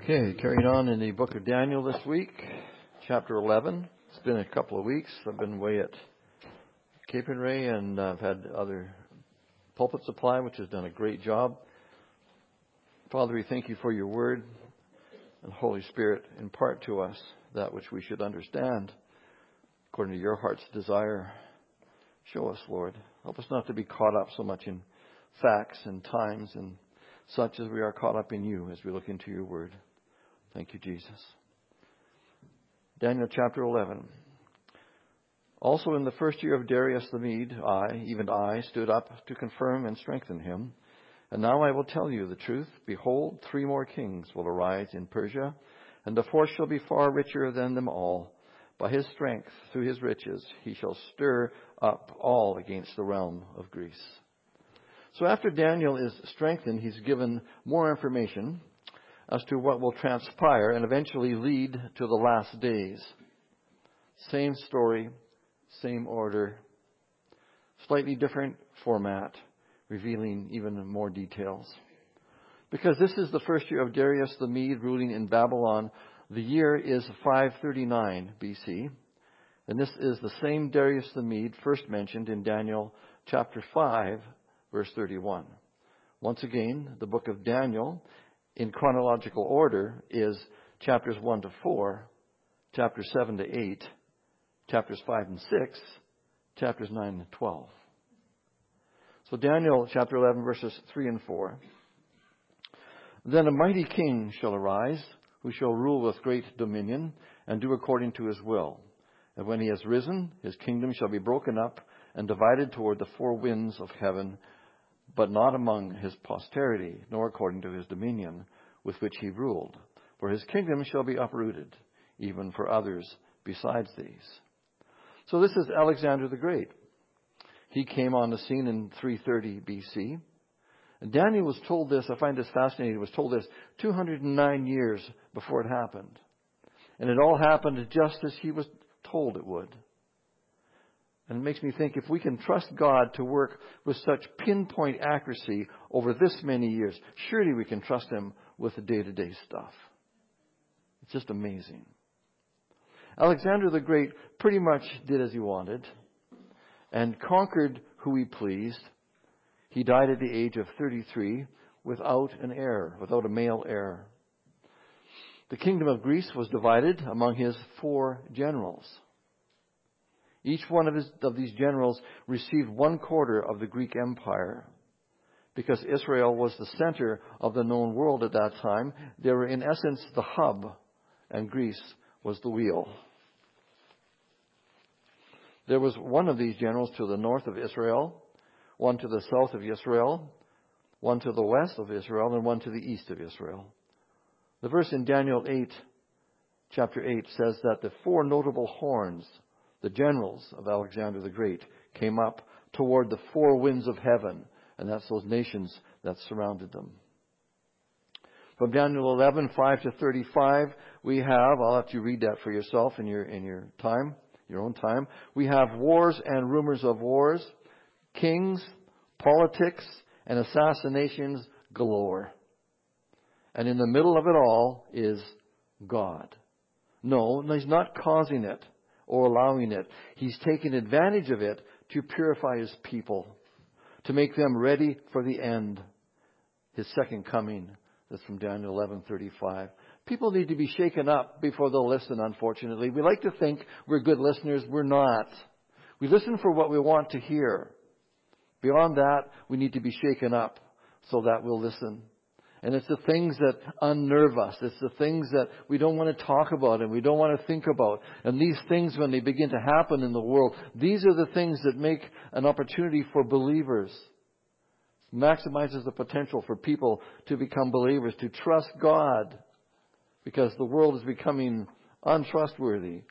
Okay, carrying on in the book of Daniel this week, chapter 11. It's been a couple of weeks. I've been away at Capernwray, and I've had other pulpit supply, which has done a great job. Father, we thank you for your word, and Holy Spirit, impart to us that which we should understand according to your heart's desire. Show us, Lord. Help us not to be caught up so much in facts and times and such as we are caught up in you as we look into your word. Thank you, Jesus. Daniel chapter 11. Also in the first year of Darius the Mede, I, stood up to confirm and strengthen him. And now I will tell you the truth. Behold, 3 more kings will arise in Persia, and the fourth shall be far richer than them all. By his strength, through his riches, he shall stir up all against the realm of Greece. So after Daniel is strengthened, he's given more information as to what will transpire and eventually lead to the last days. Same story, same order, slightly different format, revealing even more details. Because this is the first year of Darius the Mede ruling in Babylon. The year is 539 BC. And this is the same Darius the Mede first mentioned in Daniel chapter 5, verse 31. Once again, the book of Daniel, in chronological order, is chapters 1 to 4, chapters 7 to 8, chapters 5 and 6, chapters 9 and 12. So Daniel chapter 11, verses 3 and 4. Then a mighty king shall arise, who shall rule with great dominion, and do according to his will. And when he has risen, his kingdom shall be broken up and divided toward the 4 winds of heaven, but not among his posterity, nor according to his dominion, with which he ruled. For his kingdom shall be uprooted, even for others besides these. So this is Alexander the Great. He came on the scene in 330 BC. And Daniel was told this, I find this fascinating, he was told this 209 years before it happened. And it all happened just as he was told it would. And it makes me think, if we can trust God to work with such pinpoint accuracy over this many years, surely we can trust him with the day-to-day stuff. It's just amazing. Alexander the Great pretty much did as he wanted and conquered who he pleased. He died at the age of 33 without an heir, without a male heir. The kingdom of Greece was divided among his 4 generals. Each one of these generals received 1/4 of the Greek Empire. Because Israel was the center of the known world at that time, they were in essence the hub, and Greece was the wheel. There was one of these generals to the north of Israel, one to the south of Israel, one to the west of Israel, and one to the east of Israel. The verse in Daniel 8, chapter 8, says that the 4 notable horns, the generals of Alexander the Great, came up toward the 4 winds of heaven, and that's those nations that surrounded them. From Daniel 11, 5 to 35, we have, I'll let you read that for yourself in your time, your own time. We have wars and rumors of wars, kings, politics, and assassinations galore. And in the middle of it all is God. No, he's not causing it or allowing it. He's taking advantage of it to purify his people, to make them ready for the end, his second coming. That's from Daniel 11:35. People need to be shaken up before they'll listen, unfortunately. We like to think we're good listeners. We're not. We listen for what we want to hear. Beyond that, we need to be shaken up so that we'll listen. And it's the things that unnerve us. It's the things that we don't want to talk about and we don't want to think about. And these things, when they begin to happen in the world, these are the things that make an opportunity for believers. It maximizes the potential for people to become believers, to trust God, because the world is becoming untrustworthy.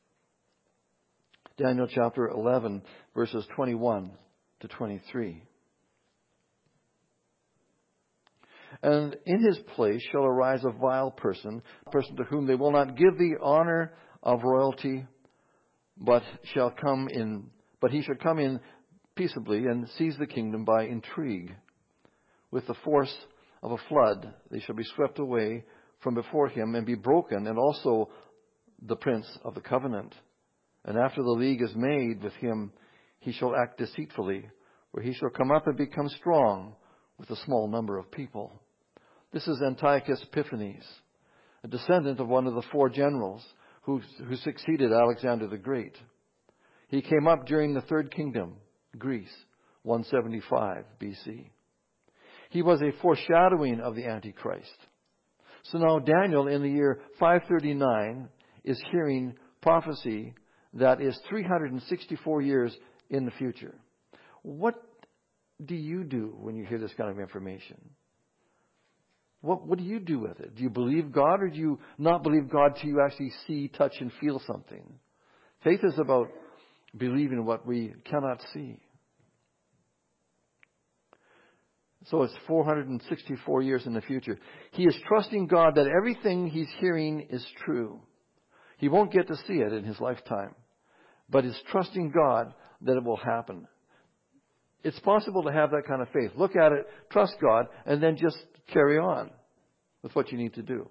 Daniel chapter 11, verses 21 to 23. And in his place shall arise a vile person to whom they will not give the honor of royalty, but he shall come in peaceably and seize the kingdom by intrigue. With the force of a flood they shall be swept away from before him and be broken, and also the prince of the covenant. And after the league is made with him, he shall act deceitfully, where he shall come up and become strong with a small number of people. This is Antiochus Epiphanes, a descendant of one of the 4 generals who succeeded Alexander the Great. He came up during the 3rd kingdom, Greece, 175 BC. He was a foreshadowing of the Antichrist. So now Daniel, in the year 539, is hearing prophecy that is 364 years in the future. What do you do when you hear this kind of information? What do you do with it? Do you believe God, or do you not believe God till you actually see, touch, and feel something? Faith is about believing what we cannot see. So it's 464 years in the future. He is trusting God that everything he's hearing is true. He won't get to see it in his lifetime, but is trusting God that it will happen. It's possible to have that kind of faith. Look at it, trust God, and then just carry on with what you need to do.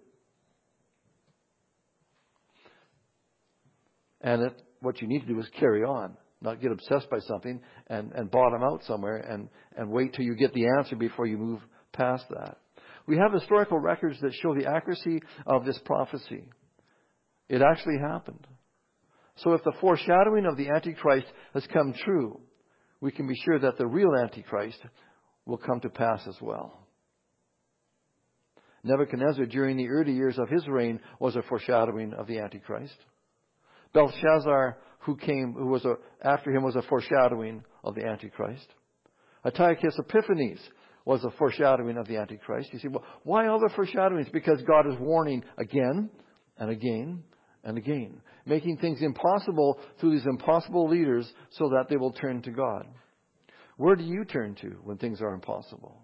And what you need to do is carry on, not get obsessed by something and bottom out somewhere and wait till you get the answer before you move past that. We have historical records that show the accuracy of this prophecy. It actually happened. So if the foreshadowing of the Antichrist has come true, we can be sure that the real Antichrist will come to pass as well. Nebuchadnezzar, during the early years of his reign, was a foreshadowing of the Antichrist. Belshazzar, who was after him, was a foreshadowing of the Antichrist. Antiochus Epiphanes was a foreshadowing of the Antichrist. You see, well, why all the foreshadowings? Because God is warning again and again and again, making things impossible through these impossible leaders so that they will turn to God. Where do you turn to when things are impossible?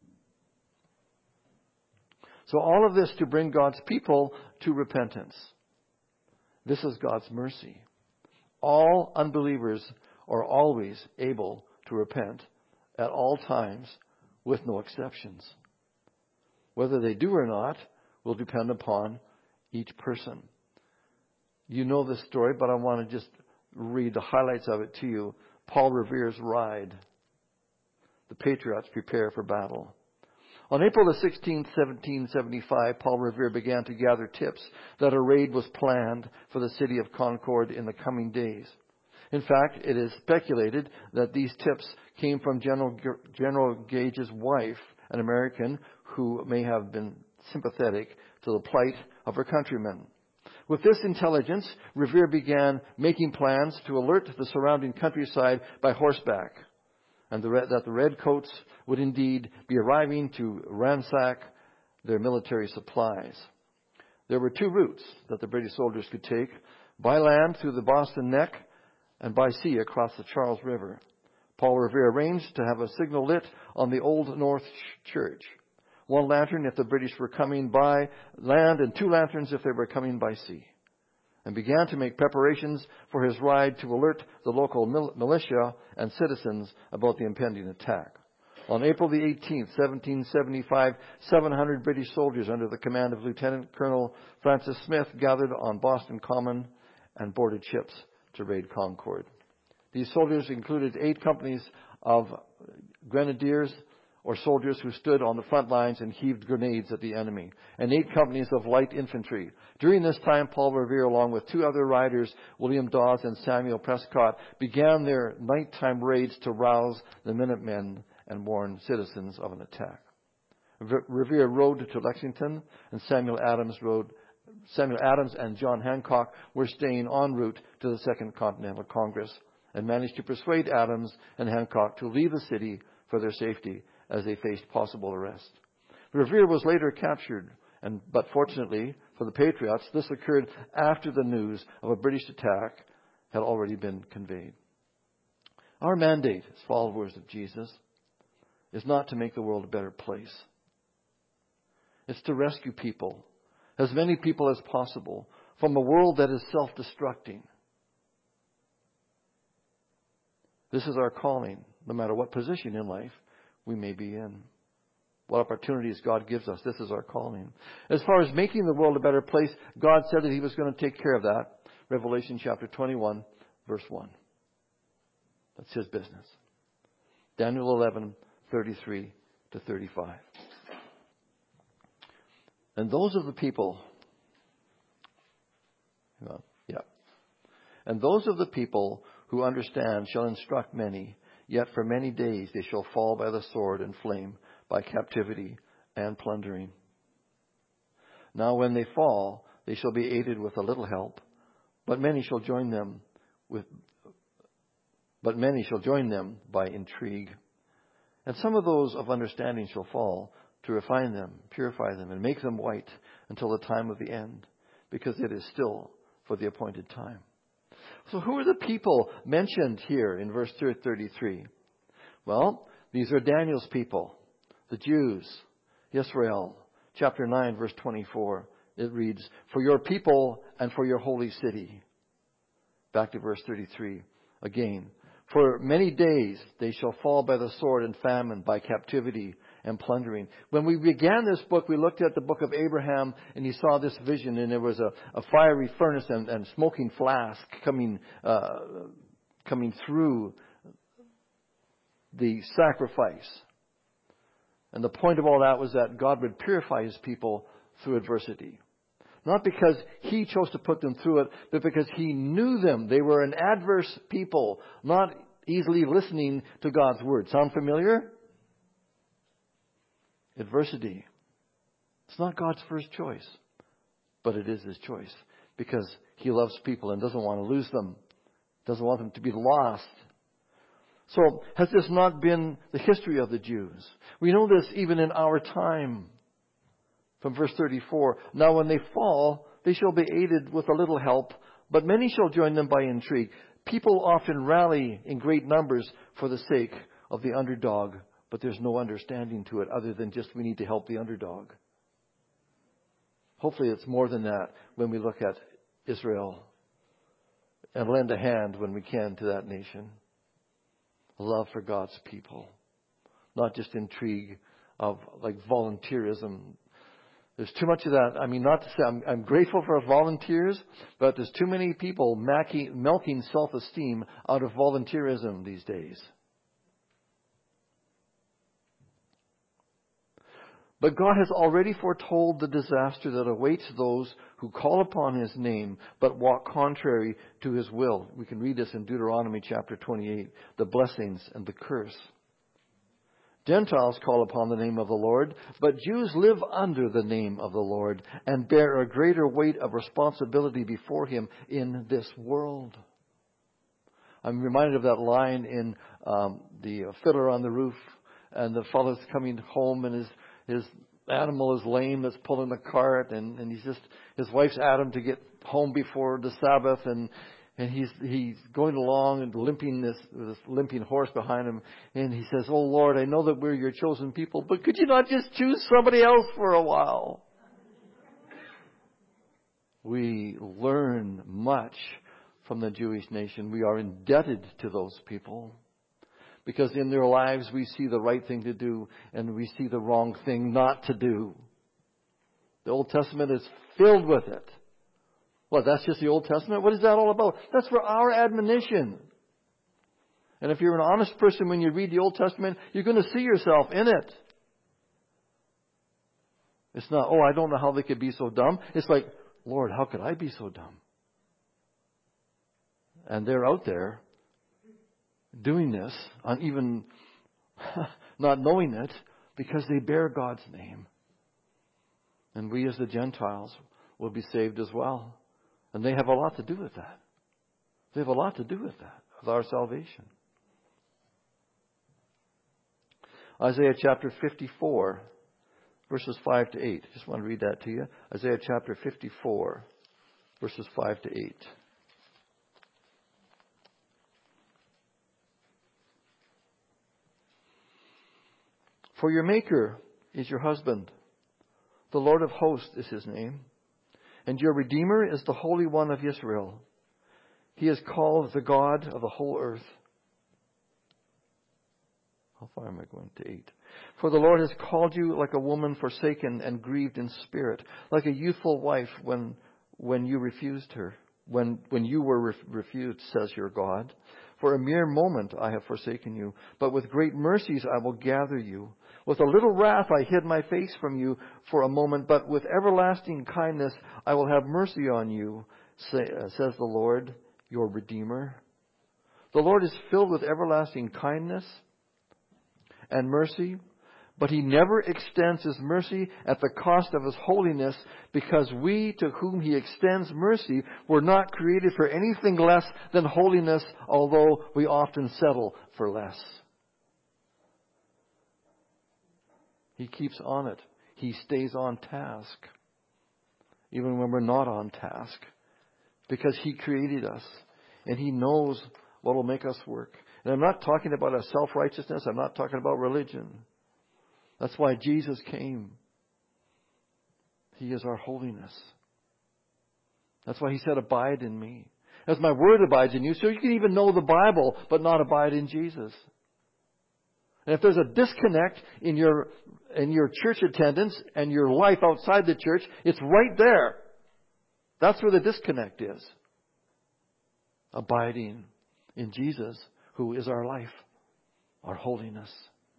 So all of this to bring God's people to repentance. This is God's mercy. All unbelievers are always able to repent at all times with no exceptions. Whether they do or not will depend upon each person. You know this story, but I want to just read the highlights of it to you. Paul Revere's ride. The patriots prepare for battle. On April the 16th, 1775, Paul Revere began to gather tips that a raid was planned for the city of Concord in the coming days. In fact, it is speculated that these tips came from General Gage's wife, an American who may have been sympathetic to the plight of her countrymen. With this intelligence, Revere began making plans to alert the surrounding countryside by horseback, and that the redcoats would indeed be arriving to ransack their military supplies. There were 2 routes that the British soldiers could take: by land through the Boston Neck and by sea across the Charles River. Paul Revere arranged to have a signal lit on the Old North Church. 1 lantern if the British were coming by land, and 2 lanterns if they were coming by sea, and began to make preparations for his ride to alert the local militia and citizens about the impending attack. On April the 18th, 1775, 700 British soldiers under the command of Lieutenant Colonel Francis Smith gathered on Boston Common and boarded ships to raid Concord. These soldiers included 8 companies of grenadiers, or soldiers who stood on the front lines and heaved grenades at the enemy, and 8 companies of light infantry. During this time, Paul Revere, along with 2 other riders, William Dawes and Samuel Prescott, began their nighttime raids to rouse the Minutemen and warn citizens of an attack. Revere rode to Lexington, and Samuel Adams and John Hancock were staying en route to the Second Continental Congress, and managed to persuade Adams and Hancock to leave the city for their safety as they faced possible arrest. Revere was later captured, but fortunately for the Patriots, this occurred after the news of a British attack had already been conveyed. Our mandate as followers of Jesus is not to make the world a better place. It's to rescue people, as many people as possible, from a world that is self-destructing. This is our calling, no matter what position in life we may be in. what opportunities God gives us. This is our calling. As far as making the world a better place, God said that He was going to take care of that. Revelation chapter 21, verse 1. That's His business. Daniel 11, 33 to 35. And those of the people, and those of the people who understand shall instruct many, yet for many days they shall fall by the sword and flame, by captivity and plundering. Now when they fall, they shall be aided with a little help, but many shall join them by intrigue. And some of those of understanding shall fall, to refine them, purify them, and make them white until the time of the end, because it is still for the appointed time. So who are the people mentioned here in verse 33? Well, these are Daniel's people, the Jews, Israel. Chapter 9, verse 24, it reads, for your people and for your holy city. Back to verse 33 again. For many days they shall fall by the sword and famine, by captivity and plundering. When we began this book, we looked at the book of Abraham, and he saw this vision, and there was a fiery furnace and smoking flask coming through the sacrifice. And the point of all that was that God would purify His people through adversity. Not because He chose to put them through it, but because He knew them. They were an adverse people, not easily listening to God's word. Sound familiar? Adversity. It's not God's first choice, but it is His choice, because He loves people and doesn't want to lose them, doesn't want them to be lost. So, has this not been the history of the Jews? We know this even in our time. From verse 34, now when they fall, they shall be aided with a little help, but many shall join them by intrigue. People often rally in great numbers for the sake of the underdog, but there's no understanding to it other than just we need to help the underdog. Hopefully it's more than that when we look at Israel and lend a hand when we can to that nation. Love for God's people, not just intrigue of like volunteerism. There's too much of that. I mean, not to say I'm grateful for volunteers, but there's too many people milking self-esteem out of volunteerism these days. But God has already foretold the disaster that awaits those who call upon His name but walk contrary to His will. We can read this in Deuteronomy chapter 28, the blessings and the curse. Gentiles call upon the name of the Lord, but Jews live under the name of the Lord and bear a greater weight of responsibility before Him in this world. I'm reminded of that line in the Fiddler on the Roof, and the fellow's coming home and his animal is lame that's pulling the cart, and his wife's at him to get home before the Sabbath, and he's going along and limping this limping horse behind him, and he says, "Oh Lord, I know that we're your chosen people, but could you not just choose somebody else for a while?" We learn much from the Jewish nation. We are indebted to those people, because in their lives we see the right thing to do and we see the wrong thing not to do. The Old Testament is filled with it. Well, that's just the Old Testament? What is that all about? That's for our admonition. And if you're an honest person when you read the Old Testament, you're going to see yourself in it. It's not, oh, I don't know how they could be so dumb. It's like, Lord, how could I be so dumb? And they're out there doing this, on even not knowing it, because they bear God's name. And we as the Gentiles will be saved as well. And they have a lot to do with that. They have a lot to do with that, with our salvation. Isaiah chapter 54, verses 5 to 8. Just want to read that to you. Isaiah chapter 54, verses 5 to 8. For your Maker is your husband. The Lord of hosts is His name. And your Redeemer is the Holy One of Israel. He is called the God of the whole earth. How far am I going? To 8. For the Lord has called you like a woman forsaken and grieved in spirit, like a youthful wife when you refused her, when you were refused, says your God. For a mere moment I have forsaken you, but with great mercies I will gather you. With a little wrath I hid my face from you for a moment, but with everlasting kindness I will have mercy on you, says the Lord, your Redeemer. The Lord is filled with everlasting kindness and mercy, but He never extends His mercy at the cost of His holiness, because we to whom He extends mercy were not created for anything less than holiness, although we often settle for less. He keeps on it. He stays on task, even when we're not on task, because He created us and He knows what will make us work. And I'm not talking about a self-righteousness. I'm not talking about religion. That's why Jesus came. He is our holiness. That's why He said, abide in me. As my word abides in you, so you can even know the Bible, but not abide in Jesus. And if there's a disconnect in your church attendance and your life outside the church, it's right there. That's where the disconnect is. Abiding in Jesus, who is our life, our holiness.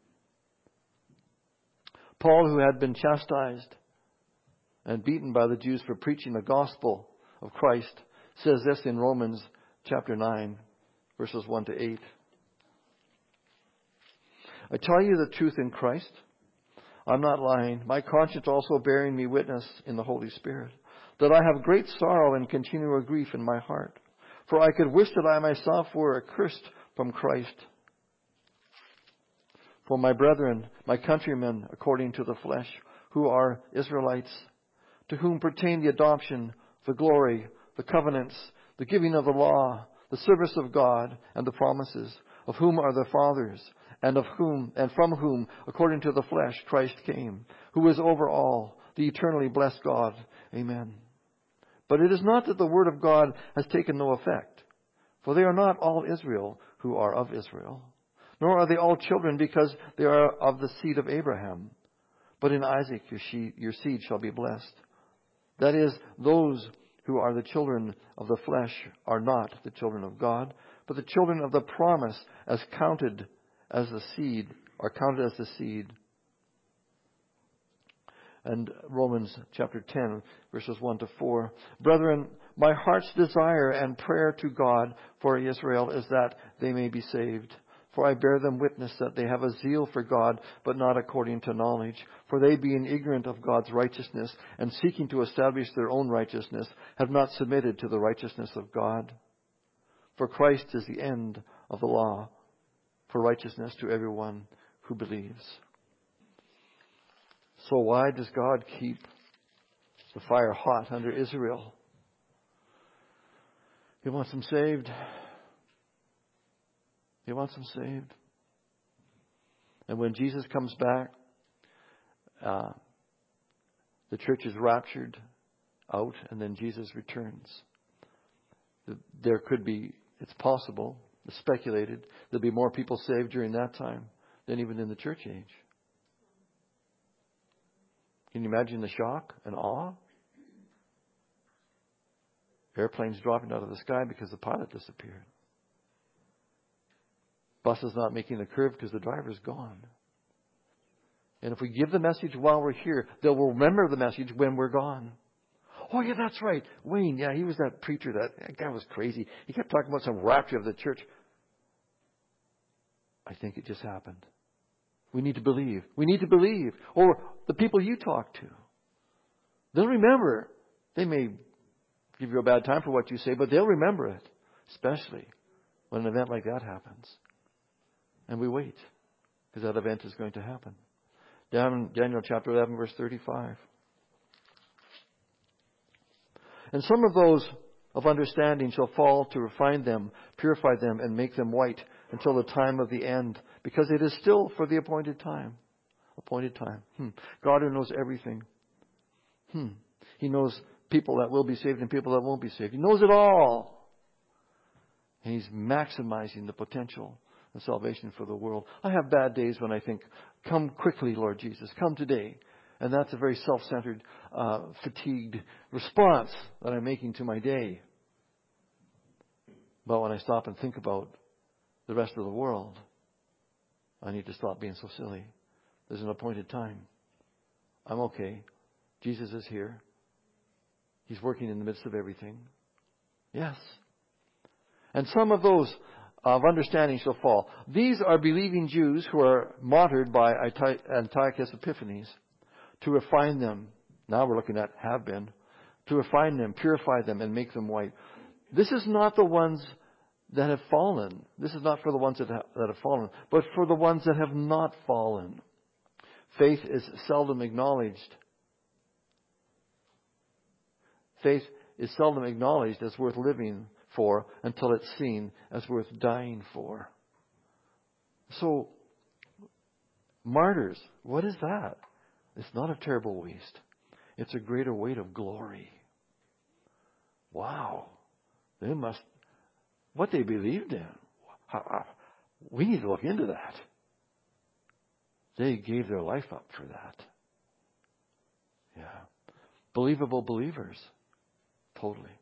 Paul, who had been chastised and beaten by the Jews for preaching the gospel of Christ, says this in Romans chapter 9, verses 1 to 8. I tell you the truth in Christ. I'm not lying. My conscience also bearing me witness in the Holy Spirit, that I have great sorrow and continual grief in my heart. For I could wish that I myself were accursed from Christ. For my brethren, my countrymen, according to the flesh, who are Israelites, to whom pertain the adoption, the glory, the covenants, the giving of the law, the service of God, and the promises, of whom are the fathers, and from whom, according to the flesh, Christ came, who is over all, the eternally blessed God. Amen. But it is not that the word of God has taken no effect, for they are not all Israel who are of Israel, nor are they all children because they are of the seed of Abraham. But in Isaac your seed shall be blessed. That is, those who are the children of the flesh are not the children of God, but the children of the promise are counted as the seed. And Romans chapter 10, verses 1 to 4. Brethren, my heart's desire and prayer to God for Israel is that they may be saved. For I bear them witness that they have a zeal for God, but not according to knowledge. For they, being ignorant of God's righteousness and seeking to establish their own righteousness, have not submitted to the righteousness of God. For Christ is the end of the law for righteousness to everyone who believes. So why does God keep the fire hot under Israel? He wants them saved. He wants them saved. And when Jesus comes back, the church is raptured out, and then Jesus returns. There could be, it's possible, it's speculated, there'll be more people saved during that time than even in the church age. Can you imagine the shock and awe? Airplanes dropping out of the sky because the pilot disappeared. Buses not making the curve because the driver's gone. And if we give the message while we're here, they'll remember the message when we're gone. Oh, yeah, that's right. Wayne, yeah, he was that preacher. That guy was crazy. He kept talking about some rapture of the church. I think it just happened. We need to believe. We need to believe. Or the people you talk to. They'll remember. They may give you a bad time for what you say, but they'll remember it. Especially when an event like that happens. And we wait. Because that event is going to happen. Down in Daniel chapter 11, verse 35. And some of those of understanding shall fall to refine them, purify them, and make them white until the time of the end, because it is still for the appointed time. Appointed time. God who knows everything. He knows people that will be saved and people that won't be saved. He knows it all. And He's maximizing the potential and salvation for the world. I have bad days when I think, come quickly, Lord Jesus, come today. And that's a very self-centered, fatigued response that I'm making to my day. But when I stop and think about the rest of the world, I need to stop being so silly. There's an appointed time. I'm okay. Jesus is here. He's working in the midst of everything. Yes. And some of those of understanding shall fall. These are believing Jews who are martyred by Antiochus Epiphanes to refine them. Now we're looking at have been. To refine them, purify them, and make them white. This is not the ones that have fallen. This is not for the ones that have fallen, but for the ones that have not fallen. Faith is seldom acknowledged. Faith is seldom acknowledged as worth living for until it's seen as worth dying for. So, martyrs, what is that? It's not a terrible waste. It's a greater weight of glory. Wow. What they believed in. We need to look into that. They gave their life up for that. Yeah. Believable believers. Totally.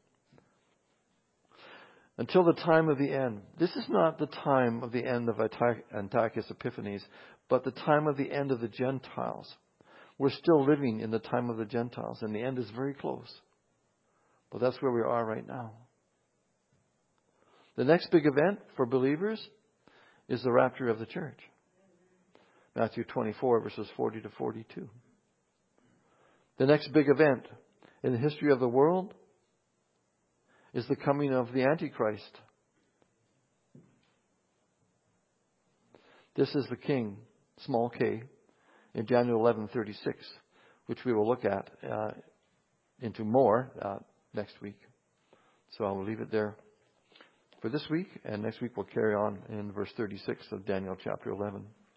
Until the time of the end. This is not the time of the end of Antiochus Epiphanes, but the time of the end of the Gentiles. We're still living in the time of the Gentiles, and the end is very close. But that's where we are right now. The next big event for believers is the rapture of the church. Matthew 24, verses 40 to 42. The next big event in the history of the world is the coming of the Antichrist. This is the king, small k, in Daniel 11:36, which we will look at into more next week. So I will leave it there for this week, and next week we'll carry on in verse 36 of Daniel chapter 11.